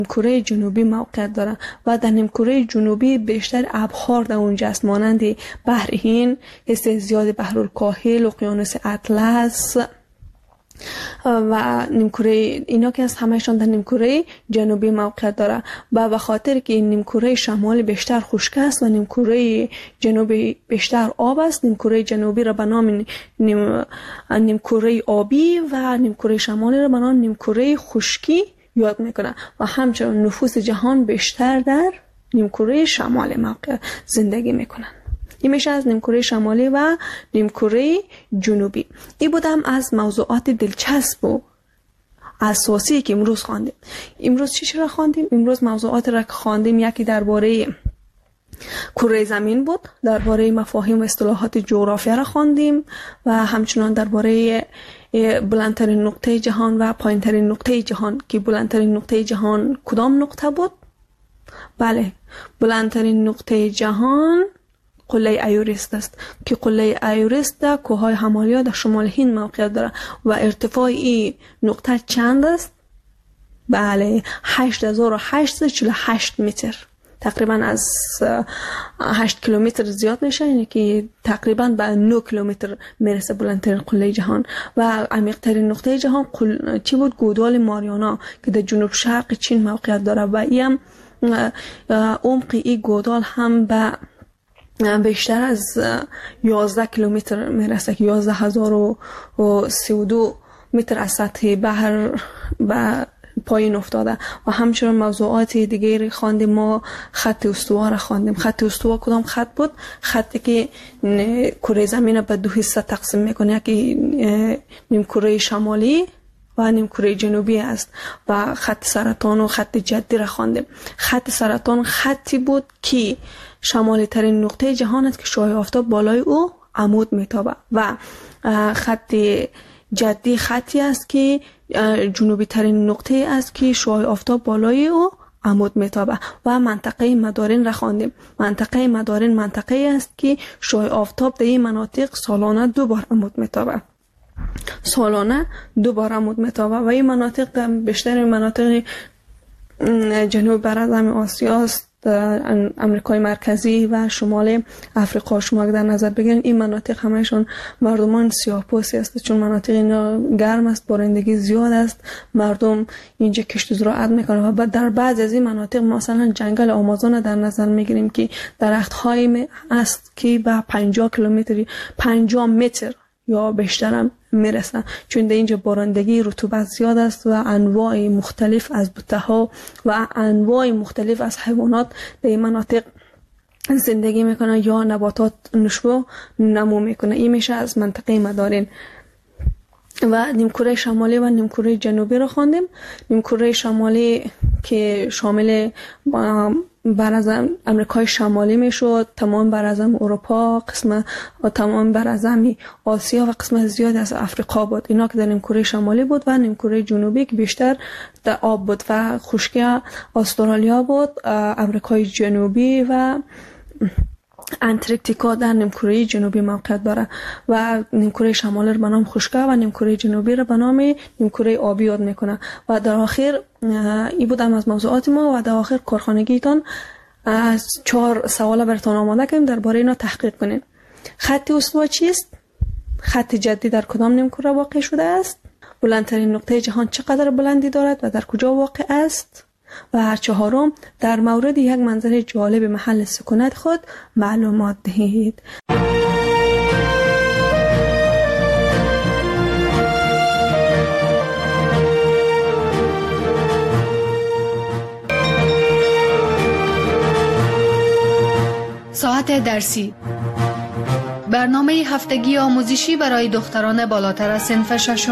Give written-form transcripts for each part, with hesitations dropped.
کره جنوبی موقعیت داره و در نیمکره جنوبی بیشتر ابحار در اونجا است، مانند بحر هند، حصه زیاد بحرالکاهل، اقیانوس اطلس و نیمکره اینا که از همهشان در نیمکره جنوبی موقعیت داره و به خاطر که این نیمکره شمالی بیشتر خشک است و نیمکره جنوبی بیشتر آب است، نیمکره جنوبی را به نام نیمکره آبی و نیمکره شمالی را به نام نیمکره خشکی یاد میکنه و همچنین نفوس جهان بیشتر در نیمکره شمالی موقع زندگی میکنن. این میشه از نیمکره شمالی و نیمکره جنوبی. این بودم از موضوعات دلچسب و اساسی که امروز خواندیم. امروز چی را خواندیم؟ امروز موضوعات را که خواندیم یکی درباره کره زمین بود، درباره مفاهیم و اصطلاحات جغرافیا را خواندیم و همچنان درباره بلندترین نقطه جهان و پایینترین نقطه جهان که بلندترین نقطه جهان کدام نقطه بود؟ بله، بلندترین نقطه جهان قله ایورست است که قله ایورست در کوههای همالیا در شمال هند موقعیت دارد و ارتفاع این نقطه چند است؟ بله، 8848 متر، تقریبا از 8 کیلومتر زیاد میشه، یعنی که تقریبا به 9 کیلومتر میرسه بلندترین قله جهان. و عمیق‌ترین نقطه جهان چی بود؟ گودال ماریانا که در جنوب شرق چین موقعیت داره و این عمق این گودال هم به بیشتر از 11 کیلومتر میرسه که 11032 متر از سطح بحر به پایین افتاده. و همچنین موضوعات دیگری خواندیم. ما خط استوا را خواندیم. خط استوا کدام خط بود؟ خطی که کره زمین به دو حصه تقسیم میکنه، یکی نیمکره شمالی و نیمکره جنوبی است. و خط سرطان و خط جدی را خواندیم. خط سرطان خطی بود که شمالی ترین نقطه جهان است که شعاع آفتاب بالای او عمود میتابه و خط جدی خطی است که جنوبی ترین نقطه است که شعاع آفتاب بالای او عمود میتابه. و منطقه مدارین را خواندیم. منطقه مدارین منطقه است که شعاع آفتاب در این مناطق سالانه 2 بار عمود میتابه. سالانه 2 بار عمود میتابه و این مناطق بیشتر مناطق جنوب براعظم آسیا است، امریکای مرکزی و شمال افریقا. شما در نظر بگیرید این مناطق همهشون مردمان سیاه‌پوستی است، چون مناطق اینا گرم است، بارندگی زیاد است، مردم اینجا کشت و زراعت میکنن. و در بعضی از این مناطق مثلا جنگل آمازون در نظر میگیریم که درخت‌های است که به 50 کیلومتر 50 متر یا بیشتر هم میرسن، چون در اینجا بارندگی رطوبت زیاد است و انواع مختلف از بوته‌ها و انواع مختلف از حیوانات در این مناطق زندگی میکنن یا نباتات نشو نمو میکنه. این میشه از منطقه مدارین. و نیمکره شمالی و نیمکره جنوبی رو خواندیم. نیمکره شمالی که شامل براعظم امریکای شمالی میشد، تمام براعظم اروپا، قسم و تمام براعظم آسیا و قسم زیاد از افریقا بود. اینا که در نیمکره شمالی بود. و نیمکره جنوبی که بیشتر در آب بود و خشکی استرالیا بود، امریکای جنوبی و انتارکتیکا در نیمکره جنوبی موقعیت داره. و نیمکره شمالی رو به نام خشکی و نیمکره جنوبی رو به نام نیمکره آبی یاد میکنه. و در آخر این بودم از موضوعات ما و در آخر کارخانگیتان از 4 سوال براتون آماده کردیم، درباره اینا تحقیق کنین. خط استوا چیست؟ خط جدی در کدام نیمکره واقع شده است؟ بلندترین نقطه جهان چقدر بلندی دارد و در کجا واقع است؟ و 4 در مورد یک منظر جالب محل سکونت خود معلومات دهید. ساعت درسی، برنامه هفتگی آموزشی برای دختران بالاتر از صنف 6.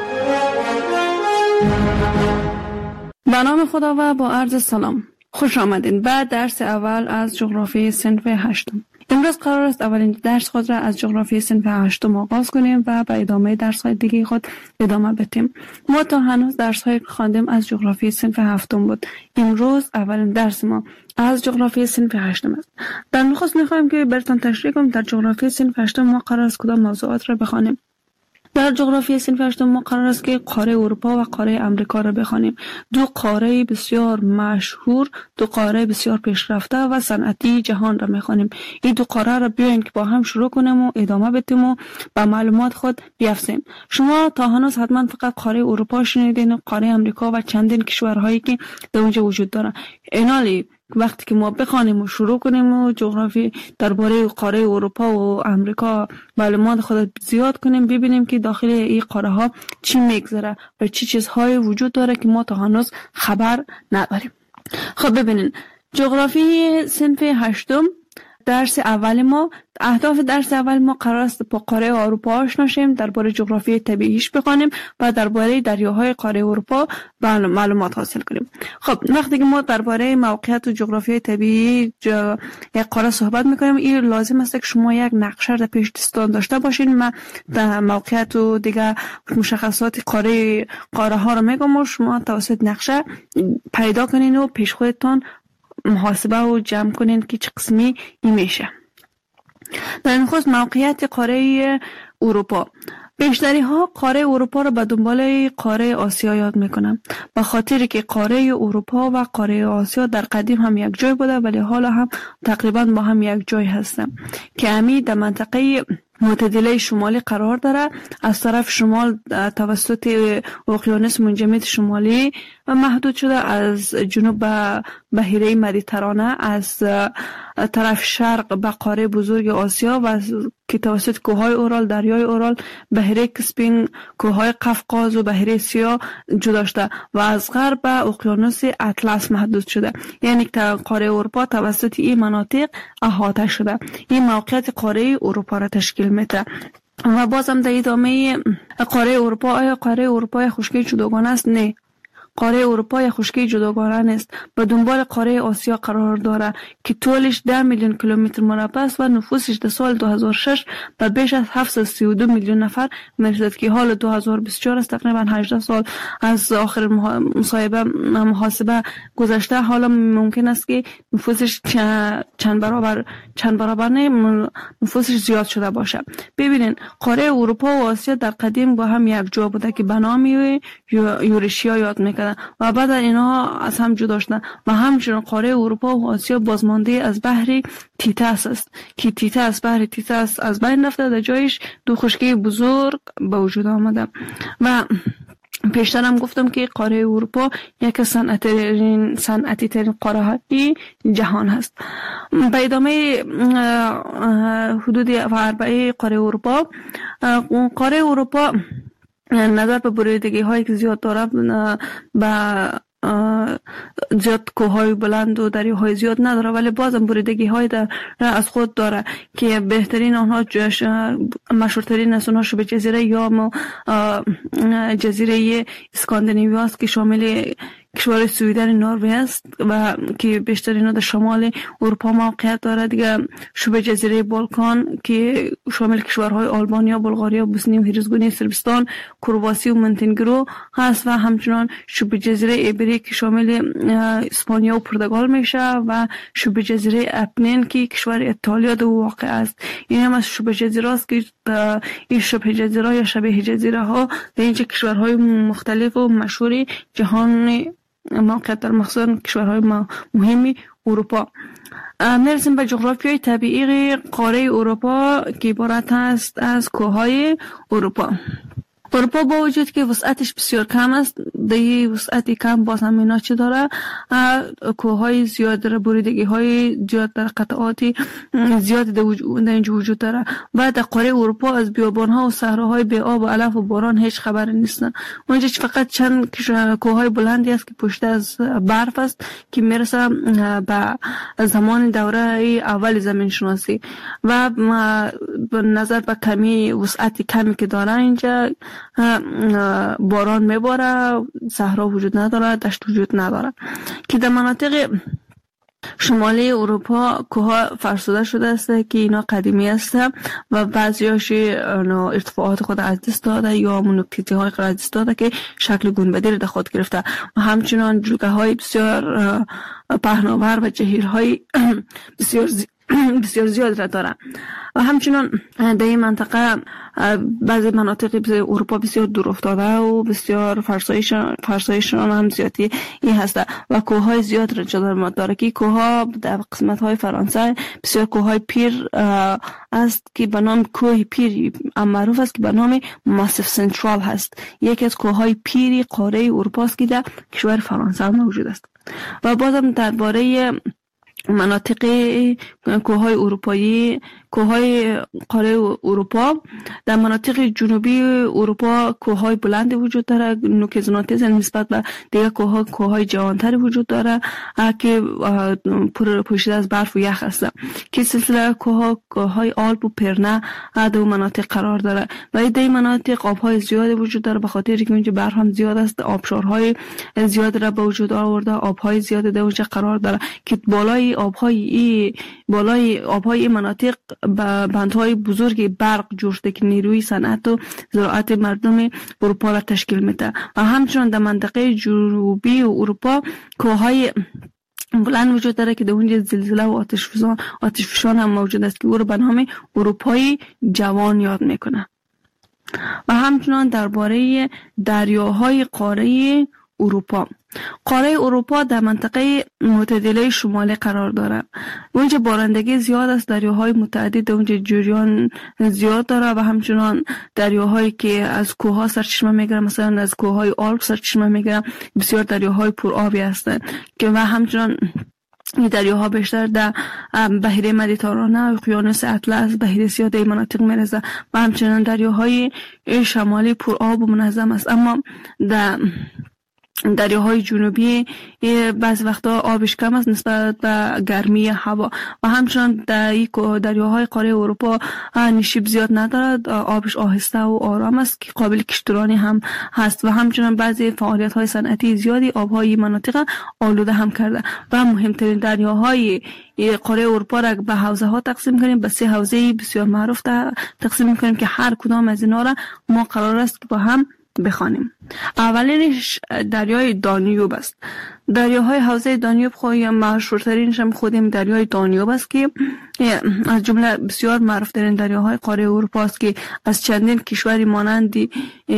به نام خدا و با عرض سلام، خوش آمدین به درس اول از جغرافی صنف 8. امروز قرار است اولین درس خود را از جغرافی صنف 8 آغاز کنیم و به ادامه درس‌های دیگه خود ادامه بدیم. ما تا هنوز درس‌های خواندیم از جغرافی صنف 7 بود. امروز اولین درس ما از جغرافی صنف 8 است. در نخست می‌خوایم که براتون تشریح کنم در جغرافی صنف 8 ما قرار است کدام موضوعات را بخوانیم. در جغرافی صنف هشتم ما قرار است که قاره اروپا و قاره امریکا را بخوانیم. دو قاره بسیار مشهور، دو قاره بسیار پیشرفته و صنعتی جهان را میخوانیم. این دو قاره را بیاین که با هم شروع کنیم و ادامه بدیم و به معلومات خود بیافزاییم. شما تا هنوز حتما فقط قاره اروپا شنیدین، قاره امریکا و چندین کشورهایی که در اونجا وجود دارن. اینالی وقتی که ما بخوانیم و شروع کنیم و جغرافی درباره قاره اروپا و امریکا معلومات خود زیاد کنیم، ببینیم که داخل این قاره ها چی میگذره و چی چیزهای وجود داره که ما تا هنوز خبر نداریم. خب ببینین، جغرافی صنف هشتم درس اول ما، اهداف درس اول ما قرار است با قاره اروپا آشنا شیم، درباره جغرافی طبیعیش بخوانیم و درباره دریاهای قاره اروپا معلومات حاصل کنیم. خب وقتی که ما درباره موقعیت و جغرافی طبیعی یک قاره صحبت میکنیم، این لازم است که شما یک نقشه در پیش دستان داشته باشین. من در موقعیت و دیگه مشخصات قاره ها رو میگم و شما توسط نقشه پیدا کنین و پیش خودتان محاسبه و جمع کنین که چه قسمی این میشه. در نخست موقعیت قاره اروپا. بیشتری ها قاره اروپا را به دنبال قاره آسیا یاد میکنن، به خاطر که قاره اروپا و قاره آسیا در قدیم هم یک جای بوده ولی حالا هم تقریبا با هم یک جای هستن که همی در منطقه معتدله شمالی قرار داره. از طرف شمال توسط اقیانوس منجمد شمالی محدود شده، از جنوب به بحیره مدیترانه، از طرف شرق به قاره بزرگ آسیا و که توسط کوههای اورال، دریای اورال، بحیره کسپین، کوههای قفقاز و بحیره سیاه جدا شده و از غرب به اقیانوس اطلس محدود شده. یعنی که قاره اروپا توسط این مناطق احاطه شده. این موقعیت قاره اروپا را تشکیل میده. و بازم در ادامه قاره اروپا، آیا قاره اروپا خشکی جداگانه است؟ نه، قاره اروپا خشکی جداگانه نیست. به دنبال قاره آسیا قرار داره که طولش 10 میلیون کیلومتر مربع است و نفوسش در سال 2006 به بیش از 732 میلیون نفر میرسد که حال 2024 است. تقریبا 18 سال از آخر محاسبه گذشته. حالا ممکن است که نفوسش چند برابر نه، نفوسش زیاد شده باشه. ببینین، قاره اروپا و آسیا در قدیم با هم یک جا بوده که به نام یورشیا یاد میکنه و بعد اینا از هم جدا شدن و همچنین قاره اروپا و آسیا بازمانده از بحر تیتاس است که تیتاس، بحر تیتاس از بین رفته، در جایش دو خشکی بزرگ به وجود آمده. و پیشتر هم گفتم که قاره اروپا یک صنعتی ترین قاره های جهان هست. به ادامه حدود اربعه قاره اروپا، قاره اروپا نظر به بریدگی هایی که زیاد داره، به زیاد کوههای بلند و دریاهای زیاد نداره ولی بازم بریدگی های از خود داره که بهترین آنها مشهورترین از اونها شبه جزیره یا جزیره اسکاندیناوی است که شامل کشور سویدن نروژ است و که بیشترین در شمال اروپا موقعیت دارد. دیگه شبه جزیره بالکان که شامل کشورهای آلبانیا، بلغاریا، بوسنی و هرزگونی، صربستان، کرواسی و مونتنگرو هست و همچنان شبه جزیره ایبری که شامل اسپانیا و پرتغال میشه و شبه جزیره اپنین که کشور ایتالیا در واقع است. این هم از شبه جزیره است که این شبه جزیره یا شبیه جزیره ها در اینجا کشورهای مختلف و مشهور جهان موقعیت در مخصوصا کشورهای مهمی اروپا. میرسیم به جغرافیای طبیعی قاره اروپا که عبارت است از کوههای اروپا. اروپا با وجود که وسعتش بسیار کم است، دیگه وسعتی کم باز هم اینا چه داره؟ کوههای زیاد داره، بریدگی های زیاد داره، قطعاتی زیاد در اینجا وجود داره. و در قاره اروپا از بیابان ها و صحراهای بی آب و علف و باران هیچ خبر نیستن. اونجا فقط چند کوههای بلندی است که پشت از برف است که میرسه به زمان دوره اول زمین شناسی و به نظر به کمی وسعتی کمی که داره اینجا باران میباره، صحرا وجود نداره، دشت وجود نداره که در مناطق شمالی اروپا کوها فرسوده شده است که اینا قدیمی است و بعضیاش ارتفاعات خود از دست داده یا نکتیزی های خود از دست داده که شکل گنبدی را در خود گرفته و همچنان جلگه های بسیار پهناور و جهیرهای بسیار بسیار زیاد را داره. و همچنان در این منطقه بعضی مناطق اروپا بسیار دور افتاده و بسیار فرسایشان هم زیادی این هسته و کوههای زیاد را داره که کوهها در قسمت های فرانسه بسیار کوههای پیر است که به نام کوه پیر معروف است که به نام ماسیف سنترال هست. یکی از کوههای پیری قاره اروپا است که در کشور فرانسه موجود است. و بازم درباره مناطق کوههای اروپایی، کوههای قاره اروپا، در مناطق جنوبی اروپا کوههای بلند وجود داره، نوک زناتیز نسبت به دیگر کوههای جوانتر وجود داره که پوشیده از برف و یخ هست که سلسله کوههای آلپ و پرنه در مناطق قرار داره. و در این مناطق آبهای زیاد وجود داره به خاطر اینکه اونجا برف هم زیاد است، آبشارهای زیاد را به وجود آورده، آبهای زیاد در اونجا قرار داره که بالای آبهای مناطق بندهای بزرگ برق جور شده که نیروی صنعت و زراعت مردم اروپا را تشکیل میده. و همچنان در منطقه جنوبی اروپا کوههای بلند وجود داره که در اونجا زلزله و آتشفشان هم موجود است که او را به نام اروپای جوان یاد میکنه. و همچنان درباره دریاهای قاره اروپا، قاره اروپا در منطقه معتدله شمالی قرار داره. اونجا بارندگی زیاد است، دریاهای متعدد اونجا جریان زیاد داره و همچنان دریاهایی که از کوهها سرچشمه میگیرن، مثلا از کوههای آلپ سرچشمه میگیرن، بسیار دریاهای پرآبی هستند که و همچنان این دریاها بیشتر در بحیره مدیترانه، اقیانوس اطلس، بحیره سیاه در مناطق میرسه و همچنان دریاهای شمالی پرآب و منظم است. اما در دریاهای جنوبی بعض وقتا آبش کم است نسبت به گرمی هوا و همچنان در دریاهای قاره اروپا نشیب زیاد ندارد، آبش آهسته و آرام است که قابل کشتیرانی هم هست و همچنان بعضی فعالیت های صنعتی زیادی آبهای مناطق آلوده هم کرده. و مهمترین دریاهای قاره اروپا را به حوزه ها تقسیم کنیم، به 3 حوزه بسیار معروف تقسیم میکنیم که هر کدام از اینا را ما قرار است که با هم بخوانیم. اولینش دریای دانیوب است. دریاهای حوزه دانیوب خواهی مشهورترینش هم خودم دریای دانیوب است که از جمله بسیار معروفترین دریاهای قاره اروپا است که از چندین کشوری مانند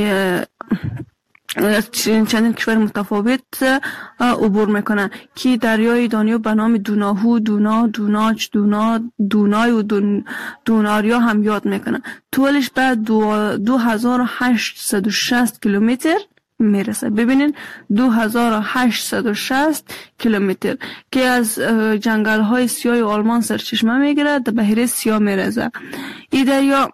چندین کشور متفاوت عبور میکنه که دریای دانیوب به نام دوناهو، دونا، دوناچ، دونای و دوناریا هم یاد میکنه. طولش به 2860 کیلومتر میرسه. ببینین 2860 کیلومتر که از جنگل های سیاه آلمان سرچشمه میگیره، در بحیره سیاه میرسه. این دریا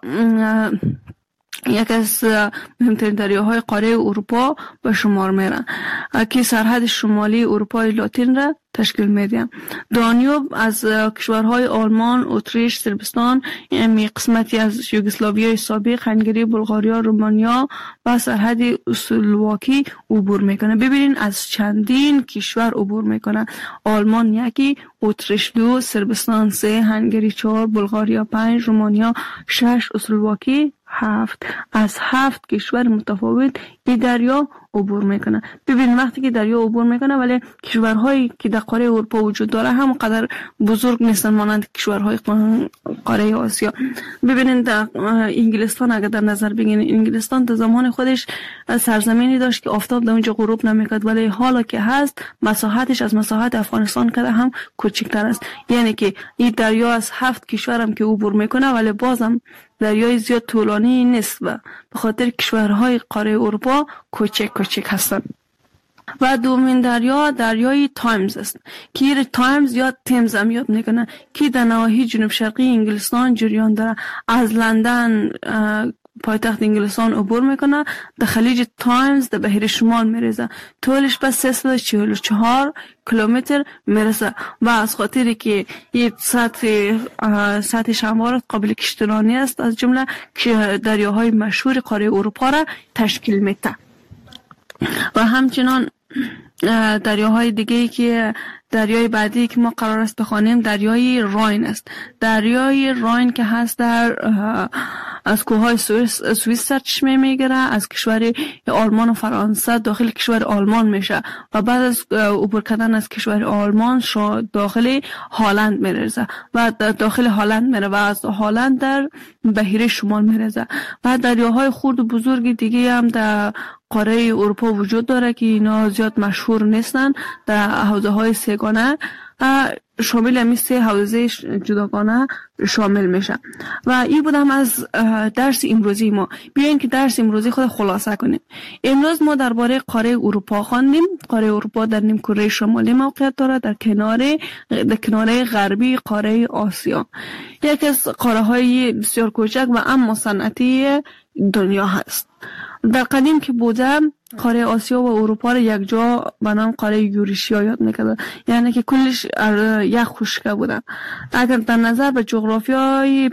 یک از مهمترین دریاهای قاره اروپا به شمار میرن که سرحد شمالی اروپای لاتین را تشکیل میده. دانیوب از کشورهای آلمان، اتریش، صربستان، یعنی قسمتی از یوگسلاویای سابق، هنگری، بلغاریا، رومانیا و سرحد اسلواکی عبور میکنه. ببینین از چندین کشور عبور میکنه. آلمان 1، اتریش 2، صربستان 3، هنگری 4، بلغاریا 5، رومانیا 6، اسلواکی 7. از 7 کشور متفاوت این دریا عبور میکنه. ببین وقتی که دریا عبور میکنه ولی کشورهایی که در قاره اروپا وجود داره هم قدر بزرگ نیستن مانند کشورهای قاره آسیا. ببینین در انگلستان اگر در نظر بگیرین، انگلستان در زمان خودش سرزمینی داشت که آفتاب در اونجا غروب نمیکرد ولی حالا که هست مساحتش از مساحت افغانستان کده هم کوچکتر است. یعنی که این دریا از 7 کشور هم که عبور میکنه ولی بازم دریای زیاد طولانی نیست و به خاطر کشورهای قاره اروپا کوچک هستن. و دومین دریا دریای تایمز است که تایمز یا تیمز هم یاد میکنه که در نواحی جنوب شرقی انگلستان جریان داره. از لندن پایتخت انگلستان عبور میکنه، در خلیج تایمز در بحیره شمال میرسه. طولش به 344 کیلومتر میرسه و از خاطری که این سطح هموار قابل کشتیرانی است از جمله دریاهای مشهور قاره اروپا را تشکیل میده. و همچنان دریاهای دیگه که دریای بعدی که ما قرار است بخوانیم دریای راین است. دریای راین که هست از کوههای سوئیس سرچشمه میگیره، از کشور آلمان و فرانسه داخل کشور آلمان میشه و بعد از عبور کردن از کشور آلمان داخل هلند میرسه و داخل هلند میره و از هلند در بحیره شمال میرسه. و دریاهای خرد و بزرگ دیگه هم در قاره اروپا وجود داره که اینا زیاد مشهور نیستن. در حوزه های سگانه شامل همی 3 حوزه جداگانه شامل میشه. و این بودم از درس امروزی ما. بیاین که درس امروزی خود خلاصه کنیم. امروز ما درباره قاره اروپا خواندیم. قاره اروپا در نیمکره شمالی موقعیت داره، در کناره غربی قاره آسیا. یکی از قاره های بسیار کوچک و اما صنعتی دنیا هست. در قدیم که بوده قاره آسیا و اروپا را یک جا به نام قاره یوریشیا یاد میکرد، یعنی که کلش یک خشکه بوده. اگر در نظر به جغرافیایی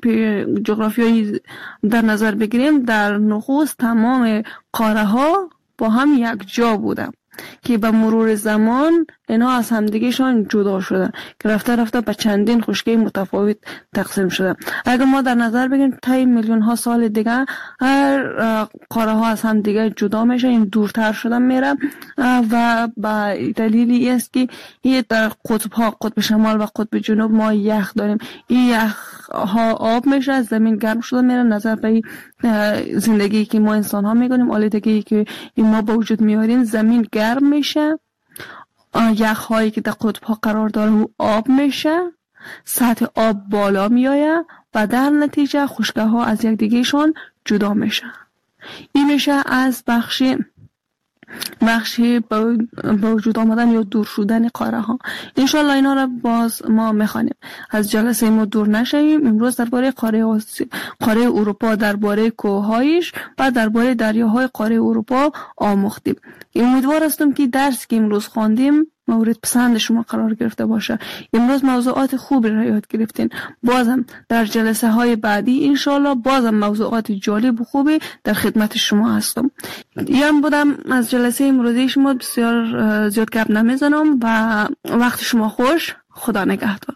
در نظر بگیریم، در نخست تمام قاره ها با هم یک جا بوده که به مرور زمان اینا از همدیگهشان جدا شدن که رفته به چندین خشکی متفاوت تقسیم شدن. اگر ما در نظر بگیریم تا میلیون ها سال دیگه هر قاره ها از هم دیگه جدا میشه، این دورتر شدن میره و به دلیلی است که این در قطب ها، قطب شمال و قطب جنوب ما یخ داریم. این یخ ها آب میشه، زمین گرم شده میره. نظر به زندگی که ما انسان ها میکنیم، آلودگی که ما با وجود میاریم، زمین گرم میشه، یخ هایی که در قطب ها قرار داره آب میشه، سطح آب بالا میآید و در نتیجه خشکه ها از یک دیگهشان جدا میشه. این میشه از بخشی با وجود آمدن یا دور شدن قاره ها. انشالله اینا را باز ما میخوانیم. از جلسه ما دور نشویم. امروز درباره قاره اروپا، درباره کوههایش و درباره دریاهای قاره اروپا آموختیم. امیدوار هستم که درس که امروز خواندیم مورد پسند شما قرار گرفته باشه. امروز موضوعات خوبی را یاد گرفتین. بازم در جلسه های بعدی انشالله بازم موضوعات جالب و خوبی در خدمت شما هستم. یام بودم از جلسه امروزی شما. بسیار زیاد گپ نمیزنم و وقت شما خوش. خدا نگهدار.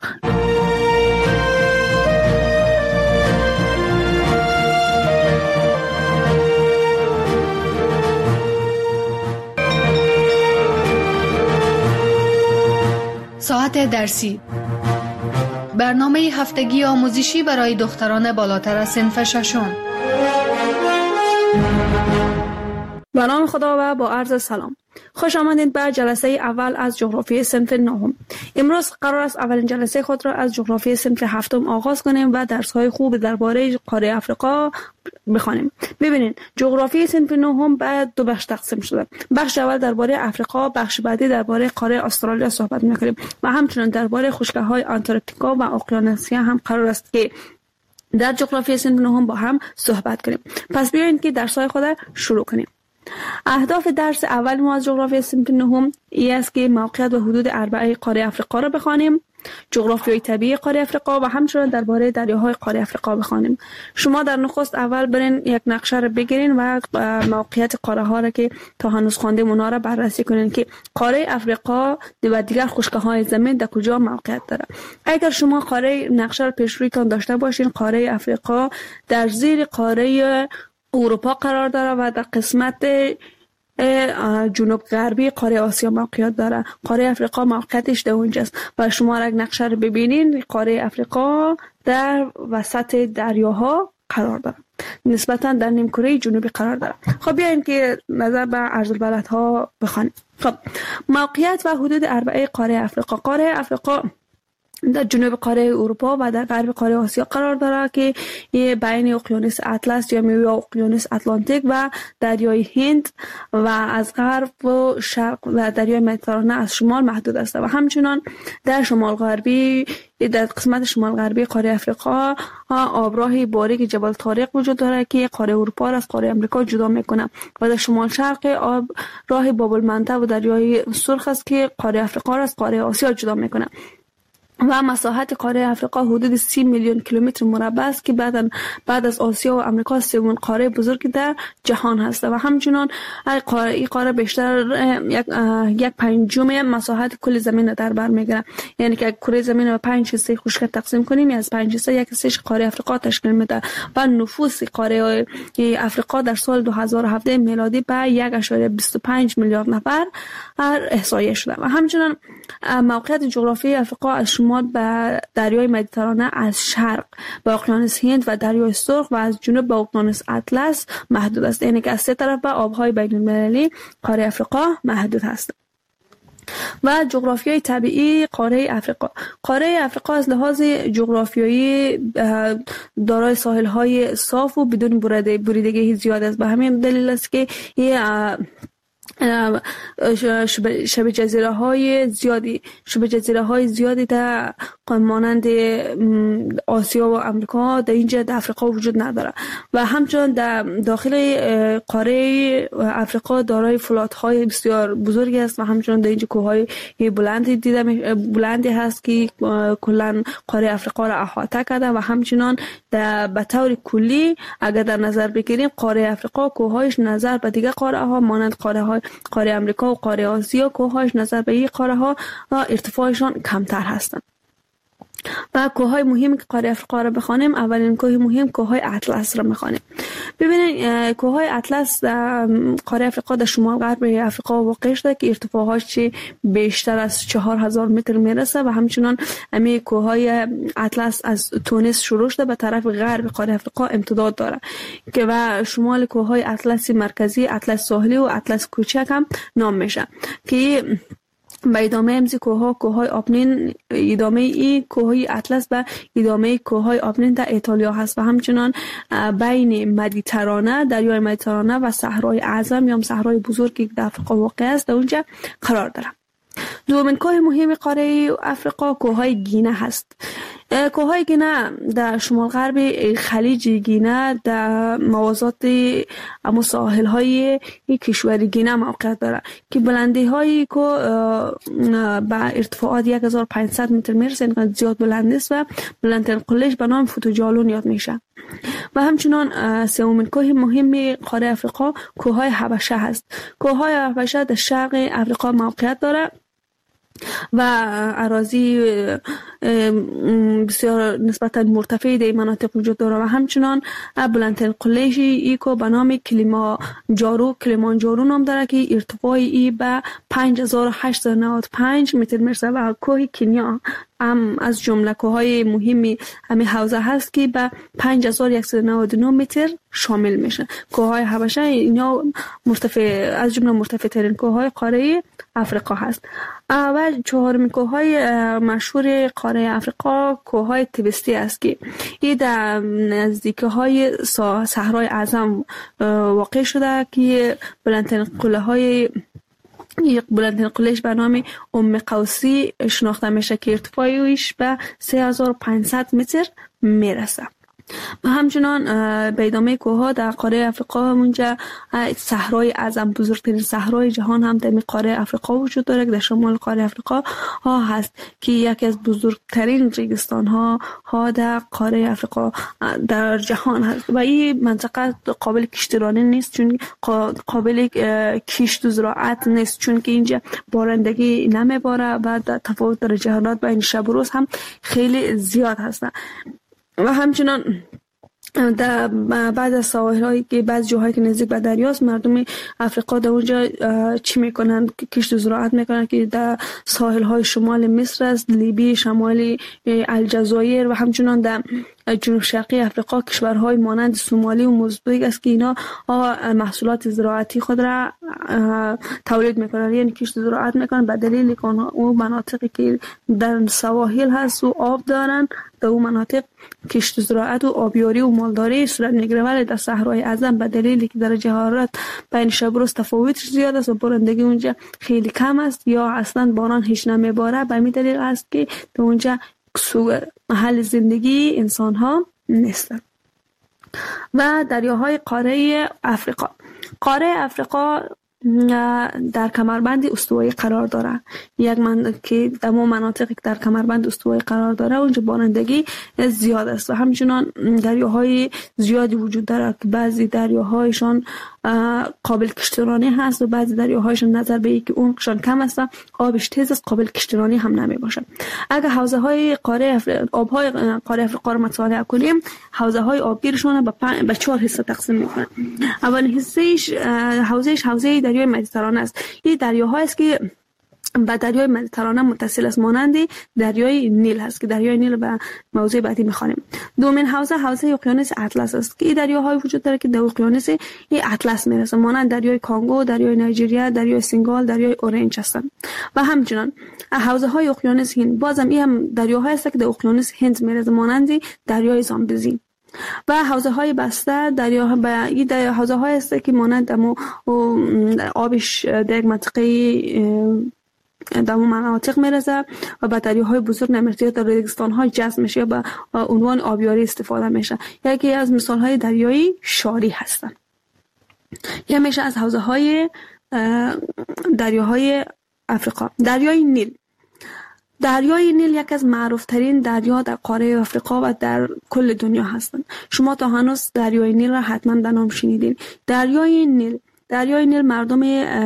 ساعت درسی، برنامه هفتگی آموزشی برای دختران بالاتر از صنف ششم. به نام خدا و با عرض سلام. خوش آمدید به جلسه اول از جغرافی صنف نهم. امروز قرار است اولین جلسه خود را از جغرافی صنف هفتم آغاز کنیم و درس‌های خوب درباره قاره آفریقا بخوانیم. ببینید، جغرافی صنف نهم به 2 بخش تقسیم شده. بخش اول درباره آفریقا، بخش بعدی درباره قاره استرالیا صحبت می‌کنیم و همچنین درباره خشکه‌های آنتارکتیکا و اقیانوسیا هم قرار است که در جغرافی صنف نهم با هم صحبت کنیم. پس بیایید که درس‌های خود را شروع کنیم. اهداف درس اول ما از جغرافی صنف نهم این است که موقعیت و حدود 4 قاره آفریقا را بخوانیم، جغرافیای طبیعی قاره آفریقا و همچنین درباره دریاهای قاره آفریقا بخوانیم. شما در نخست اول برین یک نقشه را بگیرین و موقعیت قاره ها را که تا هنوز خواندیم اونا را بررسی کنین که قاره آفریقا و دیگر خشکه های زمین در کجا موقعیت داره. اگر شما قاره نقشه را پیش رویتان داشته باشین، قاره آفریقا در زیر قاره اروپا قرار داره و در قسمت جنوب غربی قاره آسیا موقعیت داره. قاره آفریقا موقعیتش در اونجاست و شما اگر نقشه رو ببینین، قاره آفریقا در وسط دریاها قرار داره، نسبتا در نیمکره جنوبی قرار داره. خب بیاین که نظر به عرض البلدها بخوانیم. خب موقعیت و حدود 4 قاره آفریقا. قاره آفریقا در جنوب قاره اروپا و در غرب قاره آسیا قرار داره که بین اقیانوس اطلس یا اقیانوس اتلانتیک و دریای هند و از غرب و شرق و دریای مدیترانه از شمال محدود است و همچنان در شمال غربی، در قسمت شمال غربی قاره آفریقا آبراه باریک جبل طارق وجود داره که قاره اروپا را از قاره آمریکا جدا میکنه و در شمال شرق راه باب المندب و دریای سرخ است که قاره آفریقا را از قاره آسیا جدا میکنه. و مساحت قاره افریقا حدود 30 میلیون کیلومتر مربع است که بعد از آسیا و آمریکا سومین قاره بزرگ در جهان هست و همچنان این قاره بیشتر یک پنجم مساحت کل زمین را در بر میگیره. یعنی که کره زمین را 5 حصه خشک تقسیم کنیم، از 5 حصه یک حصهش قاره افریقا تشکیل میده و نفوس قاره افریقا در سال 2017 میلادی به 1.25 میلیارد نفر احصایه شده و همچنان موقعیت جغرافیایی افریقا از شمال به دریای مدیترانه، از شرق به اقیانوس هند و دریای سرخ و از جنوب به اقیانوس اطلس محدود است. یعنی که از سه طرف به آبهای بین‌المللی قاره افریقا محدود است. و جغرافیای طبیعی قاره افریقا. قاره افریقا از لحاظ جغرافیایی دارای ساحل‌های صاف و بدون بریدگی زیاد است. به همین دلیل است که شبه جزیره های زیادی در مانند آسیا و آمریکا در اینجا در افریقا وجود نداره و همچنان در داخل قاره افریقا دارای فلات های بسیار بزرگی است و همچنان در اینجا کوه های بلندی هست که کلا قاره افریقا را احاطه کرده و همچنان به طور کلی اگر در نظر بگیریم قاره افریقا کوههایش نظر به دیگر قاره ها مانند قاره آمریکا و قاره آسیا کوههایش نظر به این قاره ها ارتفاعشان کمتر هستند. و کوههای مهم که قاره افریقا را بخوانیم، اولین کوه مهم کوههای اطلس را میخوانیم. ببینید کوههای اطلس در قاره افریقا در شمال غرب افریقا واقع شده که ارتفاعش بیشتر از 4000 متر میرسه و همچنان همه کوههای اطلس از تونس شروع شده به طرف غرب قاره افریقا امتداد داره که و شمال کوههای اطلس مرکزی، اطلس ساحلی و اطلس کوچک هم نام میشه که به ادامه امزی کوههای آپنین، ادامه ای کوههای اطلس و ادامه کوههای آپنین در ایتالیا هست و همچنان بین مدیترانه، دریای مدیترانه و صحرای اعظم یا صحرای بزرگی در افریقا واقع است در اونجا قرار داره. دومین کوه مهم قاره افریقا کوههای گینه هست. کوههای گینه در شمال غرب خلیج گینه در موازات ساحل های کشور گینه موقعیت داره که بلندی های که به ارتفاعات 1500 متر میرسه، اینقدر زیاد بلند است و بلندترین قلهش به نام فوتوجالون یاد میشه. و همچنان سومین کوه مهم قاره افریقا کوههای حبشه هست. کوههای حبشه در شرق افریقا موقعیت داره و اراضی بسیار نسبتا مرتفع در مناطق وجود داره و همچنان بلندترین قله‌ای ای که به نام کلیمانجارو نام داره که ارتفاعی به 5895 متر میرسه و کوه کنیا هم از جمله کوههای مهمی همین حوزه هست که به 5199 متر شامل میشه. کوههای حبشه اینا مرتفع از جمله مرتفع ترین کوههای قاره افریقا هست. و چهارمین کوههای مشهور قاره افریقا کوههای تبستی است که این در نزدیکی های صحرای اعظم واقع شده که بلندترین قلهش به نام ام قوسی شناخته میشه که ارتفاعش به 3500 متر میرسه. و همچنان به ادامه کوهها در قاره افریقا اونجا صحرای اعظم، بزرگترین صحرای جهان هم در قاره افریقا وجود داره که در شمال قاره افریقا ها هست که یکی از بزرگترین ریگستان ها در قاره افریقا در جهان هست و این منطقه قابل کشتیرانی نیست، چون قابل کشت و زراعت نیست، چون که اینجا بارندگی نمیباره و تفاوت درجه حرارت بین شب و روز هم خیلی زیاد هستن. و همچنان در بعض از سواحل‌هایی که بعض جاهایی که نزدیک به دریاست مردم افریقا در اونجا چی میکنن؟ کشت و زراعت میکنن که در ساحل‌های شمال مصر است، لیبی، شمال الجزایر و همچنان در جنوب شرقی افریقا کشورهای مانند سومالی و موزامبیک است که اینا محصولات زراعتی خود را تولید میکنن، یعنی کشت و زراعت میکنن به دلیل که اون مناطقی که در سواحل هست و آب دارن در اون مناطق کشت و زراعت و آبیاری و مالداری صورت میگیره، ولی در صحرای اعظم به دلیلی که درجه حرارت بین شب و روز تفاوتش زیاد است و بارندگی اونجا خیلی کم است یا اصلا باران هیچ نمیباره، به همین دلیل است که در اونجا محل زندگی انسان ها نیستن. و دریاهای قاره افریقا در کمربند استوایی قرار داره. که تمام مناطقی که در کمربند استوایی قرار داره اونجا بارندگی زیاد است و همچنان دریاهای زیادی وجود داره که بعضی دریاهایشان قابل کشتیرانی هست و بعضی دریاهایشان نظر به اینکه اونشان کم است و آبش تیز است قابل کشتیرانی هم نمی باشه. اگر حوزه های آبهای قاره افریقا رو مطالعه کنیم، حوزه های آبگیرشون به 4 حصه تقسیم میکنن. اول حوزه دریای مدیترانه است. این دریاهایی است که با دریای مدیترانه متصل است، مانند دریای نیل هست که دریای نیل به موضوع بعدی میخوانیم. دومین حوزه اقیانوس اطلس است که این دریاهای وجود داره که در اقیانوس اطلس میرسه، مانند دریای کانگو، دریای نایجریا، دریای سنگال، دریای اورنج هستند. و همچنان حوزه های اقیانوس هند، بازم این هم دریاهایی است که در اقیانوس هند میرسه، مانند دریای زامبزی. و حوزه های بسته حوزه های است که مانند آبش در یک منطقه در اون مناطق میرسه و به دریاهای بزرگ نمیرسه، در ریگستان های جذب میشه یا به عنوان آبیاری استفاده میشه. یکی از مثال های دریایی شاری هستن. یا میشه از حوزه های دریاهای افریقا. دریای نیل یکی از معروف ترین دریا در قاره افریقا و در کل دنیا هستند. شما تا هنوز دریای نیل را حتما به نام شنیدین. دریای نیل مردم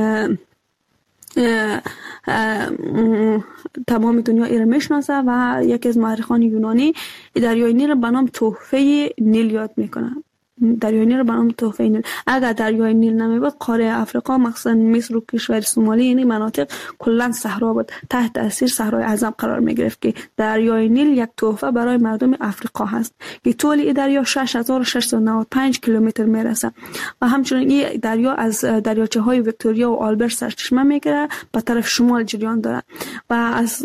تمام دنیا ایره میشناسه و یکی از مورخان یونانی دریای نیل را به نام تحفه نیل یاد میکنه. دریای نیل به نام تحفه نیل. اگر دریای نیل نمیبود قاره افریقا مخصوصا مصر و کشور سومالی این مناطق کلا صحرا بود، تحت تاثیر صحرای اعظم قرار میگرفت که دریای نیل یک تحفه برای مردم افریقا هست که طول این دریا 6695 کیلومتر میرسه و همچنین این دریا از دریاچه های ویکتوریا و آلبرت سرچشمه میگیره، به طرف شمال جریان داره و از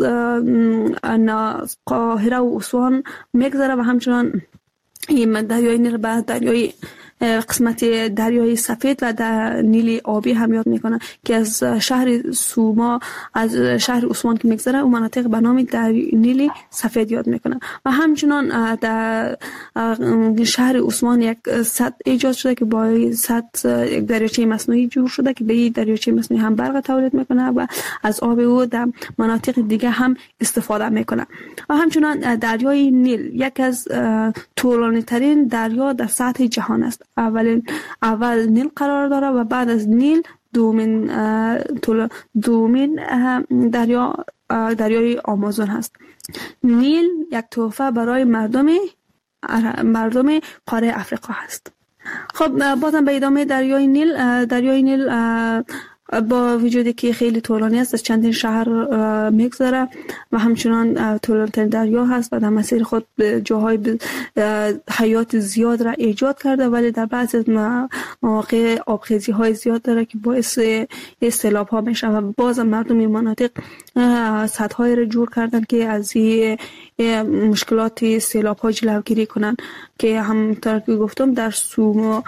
قاهره و اسوان میگذره و همچنین این دریای نیل به دریای قسمت دریای سفید و در نیل آبی هم یاد میکنه که از شهر سوما، از شهر اسوان که میگذره اون مناطق به نام نیل سفید یاد میکنه و همچنان در شهر اسوان یک سد ایجاد شده که با سد یک دریاچه مصنوعی جور شده که به این دریاچه مصنوعی هم برق تولید میکنه و از آب او در مناطق دیگه هم استفاده میکنه. و همچنان دریای نیل یک از طولانی ترین دریا در سطح جهان است. اول نیل قرار داره و بعد از نیل دومین دریای آمازون هست. نیل یک تحفه برای مردم قاره افریقا هست. خب بازم به ادامه دریای نیل با وجودی که خیلی طولانی است، از چندین شهر میگذره و همچنان طولانی‌ترین دریا هست و در مسیر خود جاهای حیات زیاد را ایجاد کرده، ولی در بعضی از مواقع آبخیزی های زیاد داره که باعث سیلاب ها میشه و باز مردم این مناطق سدهای را جور کردن که از مشکلات سیلاب ها جلوگیری کنن که همونطور که گفتم در سوما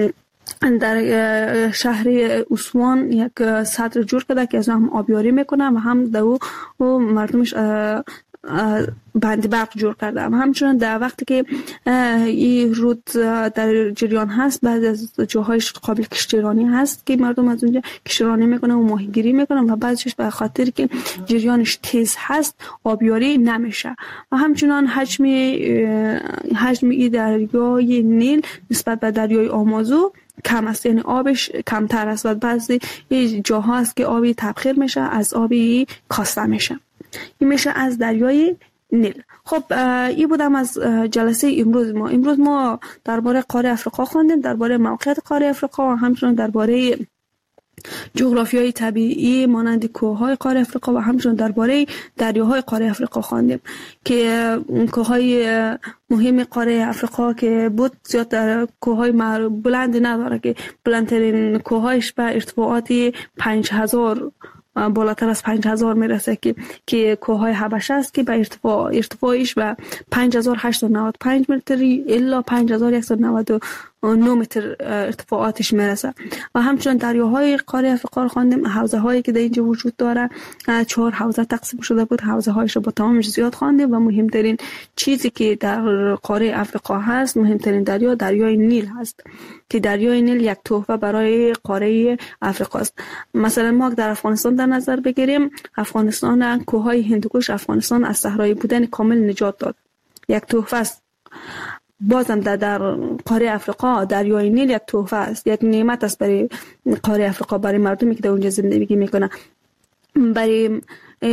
در شهر اسوان یک سد جور کرده که از هم آبیاری میکنه و هم در او مردمش بند برق جور کرده. همچنان در وقتی که این رود در جریان هست، بعد از جاهایش قابل کشتیرانی هست که مردم از اونجا کشتیرانی میکنن و ماهیگیری میکنن و بعضیش به خاطر که جریانش تیز هست آبیاری نمیشه و همچنان حجم این دریای نیل نسبت به دریای آمازون کم است، یعنی آبش کمتر است و بعضی جاها است که آبی تبخیر میشه، از آبی کاسته میشه. این میشه از دریای نیل. خب این بودم از جلسه امروز ما درباره قاره افریقا خواندیم، درباره موقعیت قاره افریقا و همچنین درباره جغرافیای طبیعی مانند کوههای قاره افریقا و همچنین درباره دریاهای قاره افریقا خواندیم که کوههای مهم قاره افریقا که بود زیاد در کوههای بلند نداره که بلندترین کوههایش به ارتفاعات 5000 بالاتر از 5000 میرسه که کوههای حبشه است که به ارتفاعش به 5895 متری الا 5192 9 متر ارتفاعاتش میرسه. و همچنین دریاهای قاره افریقا رو خواندیم، حوزه هایی که در اینجا وجود داره 4 حوزه تقسیم شده بود. حوزه هایش رو با تمام جزئیات خواندیم و مهمترین چیزی که در قاره افریقا هست، مهمترین دریای نیل هست که دریای نیل یک تحفه برای قاره افریقا است. مثلا ما در افغانستان در نظر بگیریم، افغانستان کوههای هندوکش افغانستان از صحرایی بودن کامل نجات داد، یک تحفه است. بازم در قاره افریقا دریای نیل یک تحفه است، یک نعمت است برای قاره افریقا، برای مردمی که در اونجا زندگی میکنه. برای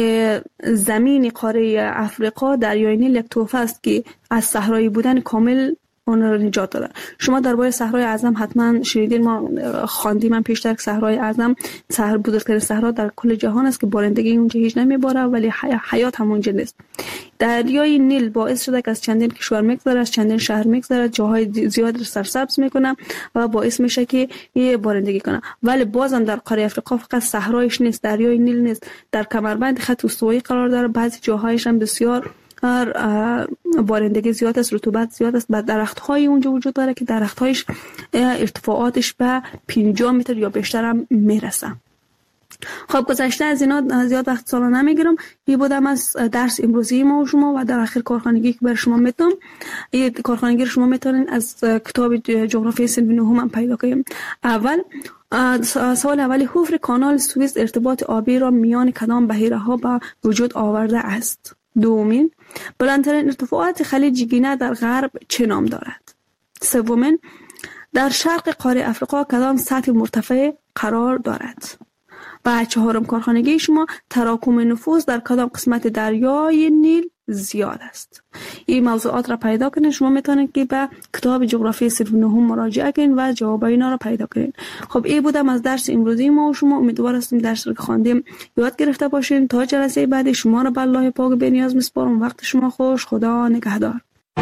زمین قاره افریقا دریای نیل یک تحفه است که از صحرایی بودن کامل اون رو نجات داده. شما درباره صحرای اعظم حتما شنیدین، ما خواندیم من پیشتر که صحرای اعظم بزرگترین صحرا در کل جهان است که بارندگی اونجا هیچ نمیباره ولی حیات هم اونجا نیست. دریای نیل باعث شده که از چندین کشور میگذره، از چندین شهر میگذره، جاهای زیاد سرسبز میکنه و باعث میشه که یه بارندگی کنه. ولی بازم در قاره افریقا فقط صحرایش نیست، دریای نیل نیست، در کمربند خط استوایی قرار داره، بعضی جاهایش هم بسیار بارندگی زیاد است، رطوبت زیاد است. بعد درخت‌های اونجا وجود داره که درخت‌هایش ارتفاعاتش به 50 متر یا بیشتر هم میرسه. خب گذشته از اینا زیاد وقت سالا نمیگیرم. این بودم از درس امروزی ما و شما و در آخر کارخانگی که برای شما میتونم. این کارخانگی رو شما میتونین از کتاب جغرافی صنف نهم هم پیدا کنیم. اول سوال اولی، حفر کانال سوئیس ارتباط آبی را میان کدام بحیره ها به وجود آورده است؟ دومین، بلندترین ارتفاعات خلیج گینه در غرب چه نام دارد؟ سومین، در شرق قاره افریقا کدام سطح مرتفع قرار دارد؟ و چهارم کارخانگی شما، تراکم نفوذ در کدام قسمت دریای نیل زیاد است؟ این موضوعات را پیدا کنید. شما میتونید که به کتاب جغرافی صنف نهم مراجعه کنید و جواب اینا را پیدا کنید. خب این بودم از درس امروزی ما و شما. امیدوار هستیم درس رو که خواندیم یاد گرفته باشین. تا جلسه بعدی شما را به الله پاک بی‌نیاز میسپارم. وقت شما خوش. خدا نگهدار.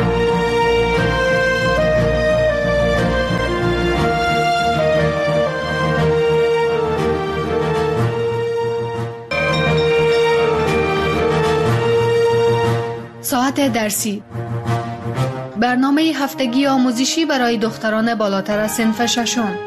ساعت درسی، برنامه هفتگی آموزشی برای دختران بالاتر از صنف ششم.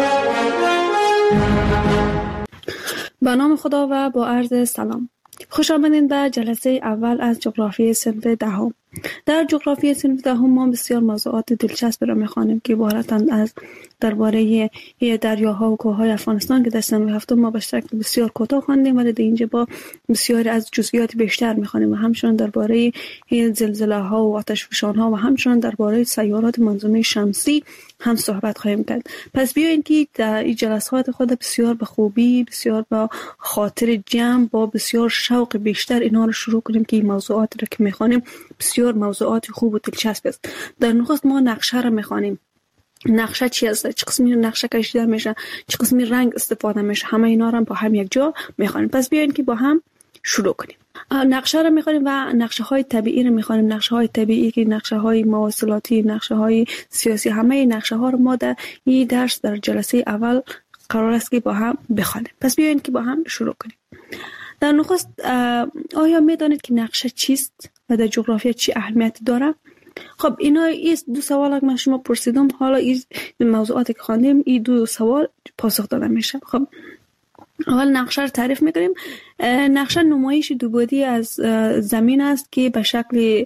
به نام خدا و با عرض سلام. خوش آمدین به جلسه اول از جغرافی صنف دهم. در جغرافی صنف دهم ما بسیار موضوعات دلچسب را می‌خوانیم که عبارتند از درباره دریاها و کوههای افغانستان که در صنف هفتم ما به شکل بسیار کوتاه خواندیم، ولی در اینجا با بسیار از جزئیات بیشتر می‌خوانیم و همچنین درباره زلزله‌ها و آتشفشان‌ها و همچنین درباره سیارات منظومه شمسی هم صحبت خواهیم کرد. پس بیایید که در این جلسات خود بسیار به خوبی، بسیار با خاطر جمع، با بسیار شوق بیشتر اینا رو شروع کنیم که این موضوعات رو که می‌خوانیم بسیار موضوعات خوب و دلچسب است. در نخست ما نقشه را می‌خوانیم. نقشه چی است؟ چه قسمی نقشه کشیده میشه؟ چه قسمی رنگ استفاده میشه؟ همه اینا رو با هم یک جا می‌خوانیم. پس بیایید که با هم شروع کنیم. نقشه را می‌خوانیم و نقشه‌های طبیعی را می‌خوانیم. نقشه‌های طبیعی که نقشه‌های مواصلاتی، نقشه‌های سیاسی، همه نقشه‌ها رو ما در این درس در جلسه اول قرار است که با هم بخوانیم. پس بیایید که با هم شروع کنیم. در نخست آیا می‌دانید که نقشه چیست و در جغرافیا چی اهمیتی داره؟ خب اینا این دو سوال که من شما پرسیدم، حالا این موضوعاتی که خواندیم این دو سوال پاسخ داده میشه. خب اول نقشه رو تعریف میکنیم. نقشه نمایش دوبعدی از زمین است که به شکل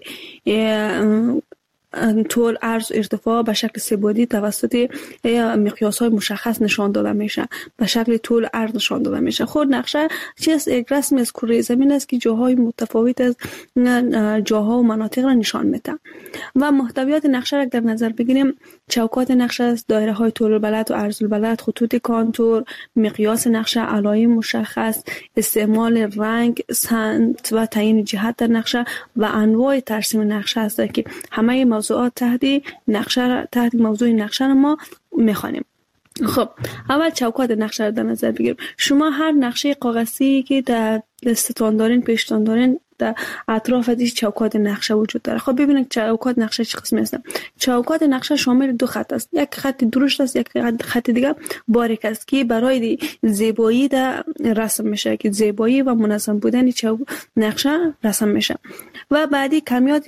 طول، عرض، ارتفاع به شکل سه‌بعدی توسط مقیاس‌های مشخص نشان داده میشه. به شکل طول، عرض نشان داده میشه. خود نقشه چیست؟ یک رسم از کره زمین است که جاهای متفاوت از جاها و مناطق را نشان میده. و محتویات نقشه را در نظر بگیریم، چوکات نقشه است، دایره‌های طول البلد و عرض البلد، خطوط کانتور، مقیاس نقشه، علائم مشخص، استعمال رنگ، سمت و تعیین جهت در نقشه و انواع ترسیم نقشه است که همه موضوعات تحت موضوع نقشه ما میخوانیم. خب اول چوکات نقشه را در نظر بگیریم. شما هر نقشه کاغذی که در دستتان دارین، پیشتان دارین، در اطراف از چوکات نقشه وجود داره. خب ببینید چوکات نقشه چه قسمی هستن. چوکات نقشه شامل دو خط است، یک خط درشت است، یک خط دیگه باریک است که برای زیبایی در رسم میشه، که زیبایی و منظم بودن نقشه رسم میشه. و بعدی کمیات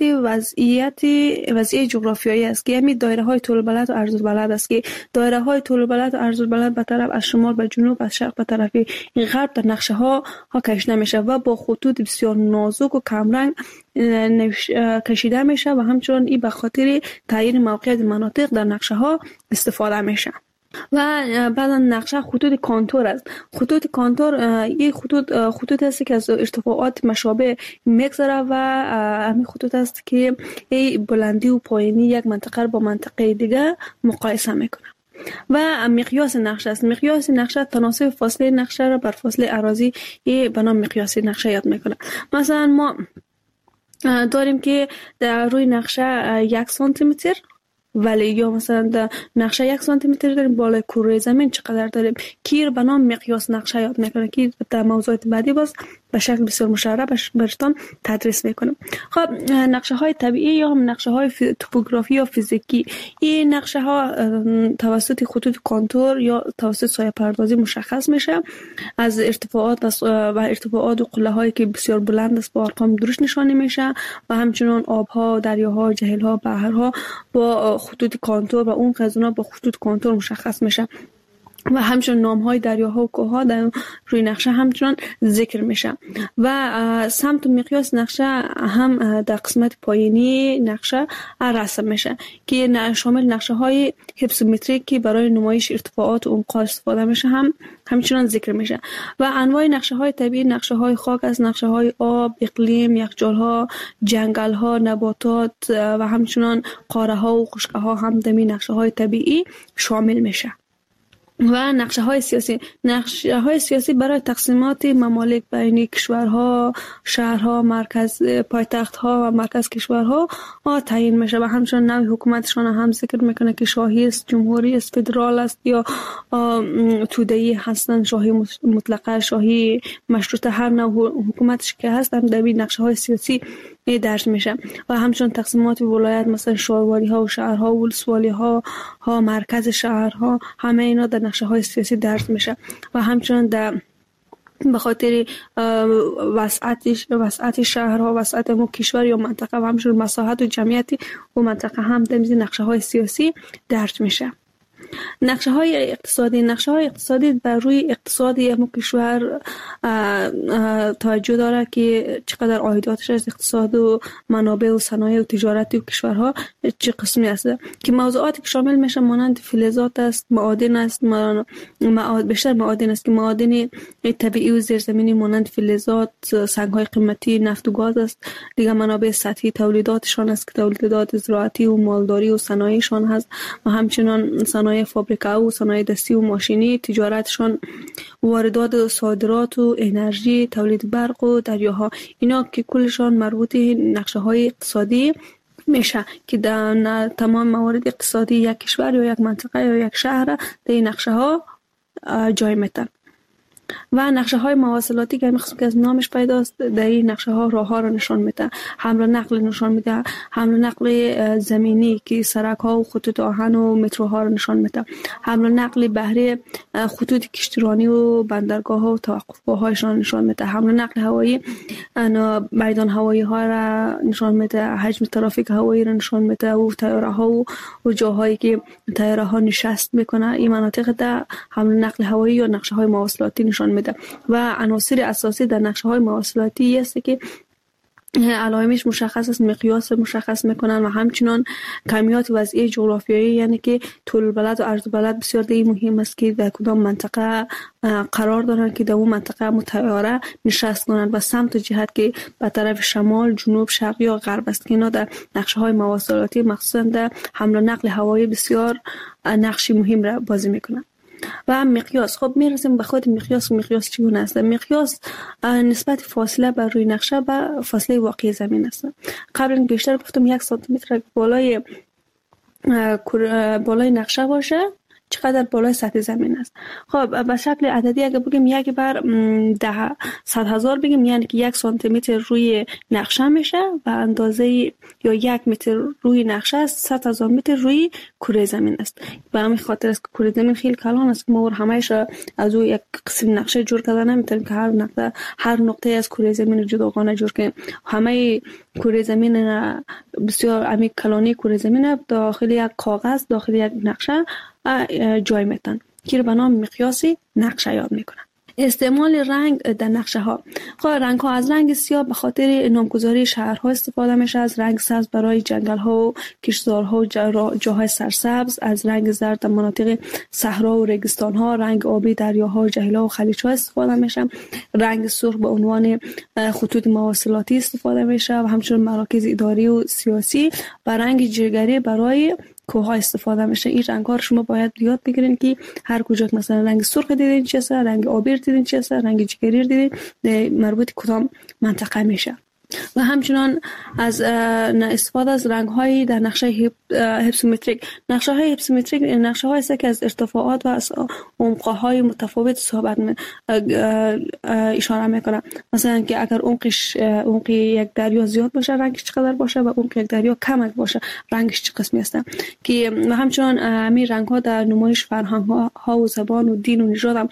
وضعیت جغرافیایی است که همین دایره های طول البلد و عرض البلد است که دایره های طول البلد و عرض البلد به طرف از شمال به جنوب، از شرق به طرف غرب در نقشه ها کشیده میشه و با خطوط بسیار نازک و کمرنگ کشیده میشه و همچنین این به خاطر تعیین موقعیت مناطق در نقشه ها استفاده میشه. و بعدا نقشه خطوط کانتور است. خطوط کانتور یک خطوط است که از ارتفاعات مشابه میگذره و همین خطوط است که بلندی و پایینی یک منطقه با منطقه دیگه مقایسه میکنه. و مقیاس نقشه است. مقیاس نقشه تناسب فاصله نقشه را بر فاصله اراضی به نام مقیاس نقشه یاد میکنه. مثلا ما داریم که در روی نقشه 1 سانتی متر، ولی یا مثلا در نقشه 1 سانتی متر داریم، بالای کره زمین چقدر داریم، که به نام مقیاس نقشه یاد میکنه که در موضوعات بعدی باز به شکل بسیار مشرح براتون تدریس میکنم. خب نقشه های طبیعی یا هم نقشه های توپوگرافی یا فیزیکی، این نقشه ها توسط خطوط کانتور یا توسط سایه پردازی مشخص میشه. از ارتفاعات و قله هایی که بسیار بلند است با ارقام درشت نشانه میشه و همچنین آبها، دریاها، جهیل‌ها، بحرها با خطوط کانتور و اون قزونا با خطوط کانتور مشخص میشه و همچنین نام‌های دریاها و کوه‌ها در روی نقشه همچنان ذکر میشه. و سمت و مقیاس نقشه هم در قسمت پایینی نقشه رسم میشه که شامل نقشه‌های هیپسومتریک که برای نمایش ارتفاعات و عمق استفاده میشه همچنان ذکر میشه. و انواع نقشه‌های طبیعی نقشه‌های خاک از نقشه‌های آب، اقلیم، یخچال‌ها، جنگل‌ها، نباتات و همچنین قاره‌ها و خشک‌ها هم در نقشه‌های طبیعی شامل میشه. و نقشه های سیاسی برای تقسیمات ممالک بین کشورها، شهرها، مرکز پایتخت‌ها و مرکز کشورها تعیین میشه و همچنین نوع حکومتشان هم ذکر میکنه که شاهی است، جمهوری است، فدرال است یا توده‌ای هستند، شاهی مطلقه، شاهی مشروطه، هر نوع حکومتش که هست هم در نقشه های سیاسی درج میشه. و همچنین تقسیمات ولایت مثلا شهرواری ها و شهرها و ولسوالی ها مرکز شهرها، همه اینا در نقشه های سیاسی درج میشه. و همچنین در به خاطر وسعت شهرها، وسعت کشور یا منطقه و همچنین مساحت و جمعیت و منطقه هم در نقشه های سیاسی درج میشه. نقشه های اقتصادی بر روی اقتصادی یک کشور توجه داره که چقدر عایداتش از اقتصاد و منابع و صنایع و تجارت و کشورها چه قسمی است، که موضوعاتی که شامل میشه مانند فلزات است، معادن است، بیشتر معادن است که معادن طبیعی و زیرزمینی مانند فلزات، سنگ های قیمتی، نفت و گاز است. دیگه منابع سطحی تولیداتشان است که تولیدات زراعتی و مالداری و صنایعشان هست و همچنین صنایع فابریکه و صنایع دستی و ماشینی، تجارتشان، واردات و صادرات و انرژی، تولید برق و دریاها، اینا که کلشان مربوط نقشه های اقتصادی میشه که در تمام موارد اقتصادی یک کشور یا یک منطقه یا یک شهر در این نقشه ها جای میتن. و نقشه های مواصلاتی که که از نامش پیداست در این نقشه ها راه ها را نشان میده، حمل و نقل نشان میده، حمل و نقل زمینی که سرک ها و خطوط آهن و متروها را نشان میده، حمل و نقل بحری، خطوط کشتیرانی و بندرگاه ها و توقفگاه هایشان نشان میده، حمل و نقل هوایی، میدان هوایی ها را نشان میده، حجم ترافیک هوایی را نشان میده و طیاره ها و جاهایی که طیاره ها نشست میکنه. این مناطق در حمل و نقل هوایی یا نقشه های مواصلاتی نشان میده. و عناصر اساسی در نقشه های مواصلاتی است که علائمش مشخص است، مقیاس مشخص میکنن و همچنان کمیات وضعی جغرافیایی، یعنی که طول البلد و عرض البلد بسیار دیگه مهم است که در کدام منطقه قرار دارن که در اون منطقه متعاره نشست کنند و سمت و جهت که به طرف شمال، جنوب، شرق یا غرب است که اینا در نقشه های مواصلاتی مخصوصا در حمل و نقل هوایی بسیار نقشی مهم را بازی میکنن. و مقیاس، خب میرسیم به خود مقیاس چگونه است؟ مقیاس نسبت فاصله بر روی نقشه به فاصله واقعی زمین است. قبلا بیشتر گفتم 1 سانتی متر بالای نقشه باشه چقدر بالای سطح زمین است. خب به شکل عددی اگه بگیم 1 بر 100,000 بگیم، یعنی که 1 سانتی متر روی نقشه میشه و اندازه یا 1 متر روی نقشه است 100,000 متر روی کره زمین است. به همین خاطر است که کره زمین خیلی کلان است. ما همه‌اش از او یک قسم نقشه جور کردن نمیتونیم که هر نقطه از کره زمین جداگانه جور کنیم. همه کره زمین بسیار عمیق کلانی کره زمین داخل یک کاغذ، داخل یک نقشه جای میتن که به نام مقیاسی نقشه یاد میکنن. استعمال رنگ در نقشه ها. خب رنگ ها از رنگ سیاه به خاطر نامگذاری شهرها استفاده میشه، از رنگ سبز برای جنگل ها و کشتزارها و جاهای سرسبز، از رنگ زرد در مناطق صحرا و ریگستان ها، رنگ آبی دریاها و جهیل‌ها و خلیج ها استفاده میشه، رنگ سرخ به عنوان خطوط مواصلاتی استفاده میشه و همچنین مراکز اداری و سیاسی، و رنگ جگری برای کوه استفاده میشه. این رنگ ها رو شما باید یاد بگیرین که هر کجا مثلا رنگ سرخ دیدین چه است، رنگ آبی دیدین چه است، رنگ جگری دیدین مربوط کدام منطقه میشه. و همچنان از استفاده از رنگ های در نقشه هیپسومتریک. نقشه های هیپسومتریک نقشه های است که از ارتفاعات و از عمق های متفاوت صحبت اشاره میکنه. مثلا که اگر عمق یک دریا زیاد باشه رنگش چقدر باشه و عمق یک دریا کم باشه رنگش چه قسمی است. که و همچنان همین رنگ ها در نمایش فرهنگ ها و زبان و دین و نژاد هم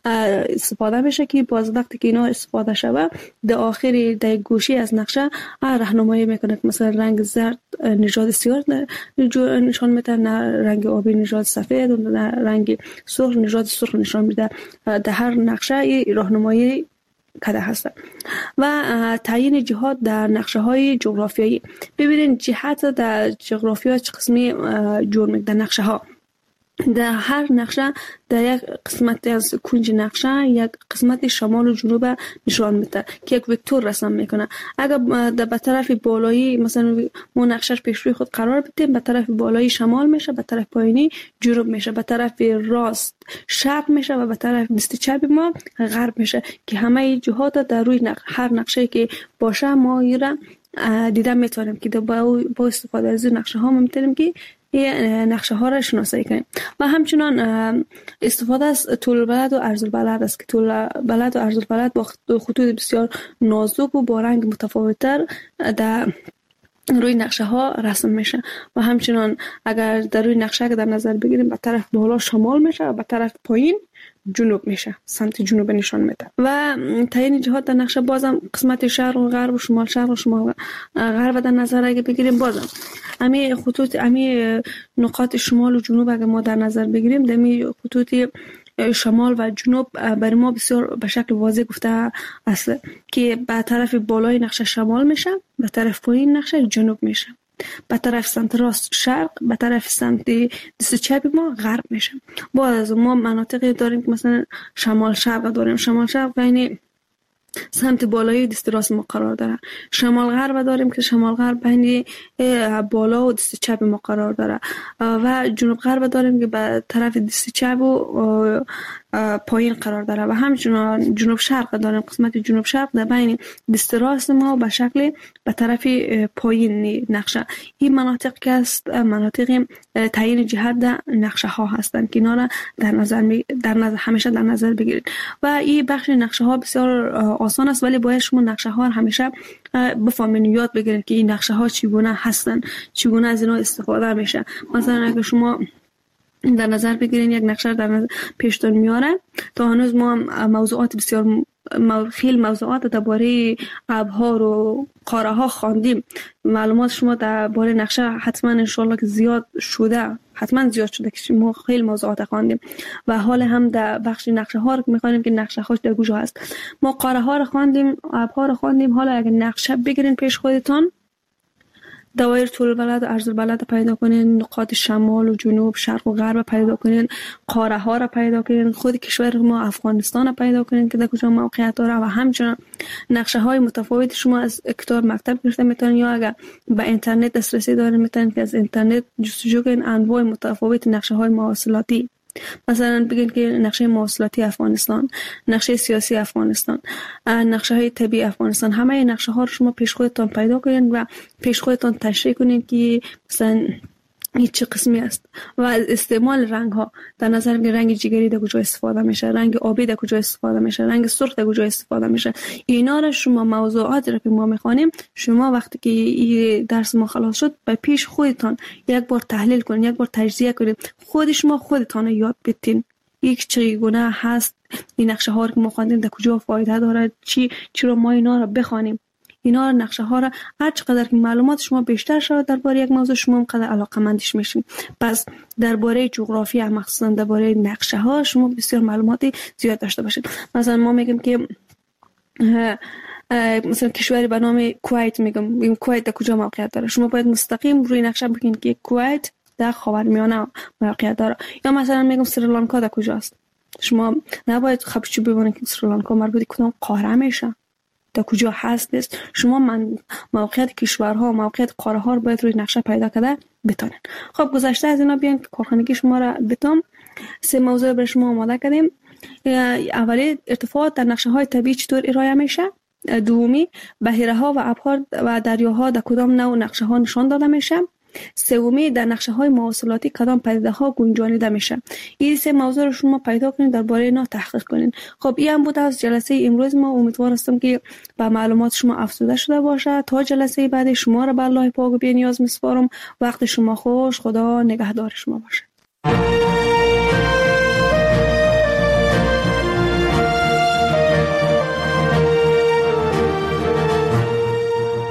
استفاده میشه که باز وقتی که اینا استفاده شود در آخر در گوشه از نقشه راهنمایی میکنه که مثلا رنگ زرد نژاد سیاه نشان میده، رنگ آبی نژاد سفید و رنگ سرخ نژاد سرخ نشان میده. در هر نقشه راهنمایی کده هست. و تعیین جهات در نقشه های جغرافیایی. ببینید جهت در جغرافیا چه قسمی جور میده در نقشه ها. در هر نقشه در یک قسمت از کنج نقشه یک قسمت شمال و جنوب نشان میده که یک وکتور رسم میکنه. اگر در به طرف بالایی مثلا ما نقشهش پیش روی خود قرار بدیم، به طرف بالایی شمال میشه، به طرف پایینی جنوب میشه، به طرف راست شرق میشه و به طرف دست چپ ما غرب میشه که همه جهات در روی هر نقشه که باشه ما ایران دیدن میتونیم که با استفاده از نقشه ها میتونیم که نقشه ها را شناسایی کنیم. و همچنان استفاده از طول البلد و عرض البلد است که طول البلد و عرض البلد با خطوط بسیار نازک و با رنگ متفاوت‌تر در روی نقشه ها رسم میشه. و همچنان اگر در روی نقشه که در نظر بگیریم به طرف بالا شمال میشه و به طرف پایین جنوب میشه، سمت جنوب نشان میده. و تعیین جهات در نقشه بازم قسمت شرق و غرب و شمال شرق و شمال غرب در نظر اگه بگیریم بازم همین خطوط همین نقاط شمال و جنوب اگه ما در نظر بگیریم دمی خطوط شمال و جنوب برای ما بسیار به شکل واضح گفته است که به طرف بالای نقشه شمال میشه، به طرف پایین نقشه جنوب میشه، به طرف سمت راست شرق، به طرف سمت دست چپ ما غرب میشه. باز ما مناطقی داریم که مثلا شمال شرق داریم، شمال شرق بین سمت بالای دست راست ما قرار داره. شمال غرب داریم که شمال غرب بین بالا و دست چپ ما قرار داره. و جنوب غرب داریم که به طرف دست چپ و پایین قرار داره. و همچنان جنوب شرق داریم، قسمت جنوب شرق در بین دست راست ما به شکل به طرف پایین نقشه. این مناطق که است مناطق تعیین جهت در نقشه ها هستند که اینا را همیشه در نظر بگیرید. و این بخش نقشه ها بسیار آسان است ولی باید شما نقشه ها همیشه بفهمین، یاد بگیرید که این نقشه ها چگونه هستن، چگونه از اینا استفاده میشه. مثلا اگه شما در نظر بگیرین یک نقشه در نظر پیشتون میاره تا هنوز ما موضوعات بسیار خیلی موضوعات درباره ابرها و قاره ها خواندیم. معلومات شما درباره نقشه حتما ان شاء الله که زیاد شده که ما خیلی موضوعات خواندیم و حال هم در بخش نقشه ها رو می‌خوانیم که نقشه هاش در کجا هست. ما قاره ها رو خواندیم، ابرها رو خواندیم. حالا اگه نقشه بگیرین پیش خودتون، دوایر طول البلد و عرض البلد پیدا کنین، نقاط شمال و جنوب شرق و غرب پیدا کنین، قاره ها را پیدا کنین، خود کشور ما افغانستان را پیدا کنین که در کجا موقعیت داره. و همچنین نقشه های متفاوت شما از کتاب مکتب گرفته میتونین یا اگر به اینترنت دسترسی دارین میتونین که از اینترنت جستجو کنین انواع متفاوت نقشه های مواصلاتی. مثلا بگین که نقشه مواصلاتی افغانستان، نقشه سیاسی افغانستان، نقشه های طبیعی افغانستان، همه نقشه ها رو شما پیش خودتان پیدا کنین و پیش خودتان تشریح کنین که مثلا این چه قسمی است و استعمال رنگ ها در نظر میگیره رنگ جگری در کجا استفاده میشه، رنگ آبی در کجا استفاده میشه، رنگ سرخ در کجا استفاده میشه. اینا را شما موضوعات را که ما میخوانیم شما وقتی که این درس ما خلاص شد به پیش خودتان یک بار تحلیل کنین، یک بار تجزیه کنین، خود شما خودتان یاد بتین یک چگونه هست این نقشه ها رو که ما خواندیم در کجا فایده داره، چرا ما اینا را بخوانیم. اینا نقشه ها را هر چقدر که معلومات شما بیشتر شود درباره یک موضوع شما هم قدر علاقه‌مندش میشین. پس درباره جغرافی مخصوصا درباره نقشه ها شما بسیار معلوماتی زیاد داشته باشید. مثلا ما میگیم که مثلا کشوری به نام کویت میگم کویت در کجا موقعیت داره، شما باید مستقیم روی نقشه ببینید که کویت در خاورمیانه موقعیت داره. یا مثلا میگم سریلانکا در کجاست، شما نباید خبرچی ببینید که سریلانکا مربوط کدام قاره میشه، در کجا هست. شما موقعیت کشورها، موقعیت قاره ها رو باید روی نقشه پیدا کرده بتونین. خب گذشته از اینا بیان که کارخانگی شما را بتونم 3 موضوع برای شما آماده کردیم. اولی ارتفاعات در نقشه های طبیعی چطور ارائه میشه، دومی بحیره ها و ابحار و دریاها در کدام نوع نقشه ها نشان داده میشه، سومی در نقشه های مواصلاتی کدام پدیده ها گنجانیده میشه. این 3 موضوع رو شما پیدا کنین، درباره اینا تحقیق کنین. خب این هم بود از جلسه امروز ما. امیدوار هستم که با معلومات شما افزوده شده باشه. تا جلسه بعد شما را به الله پاک و بی‌نیاز میسپارم. وقت شما خوش. خدا نگهدار شما باشه.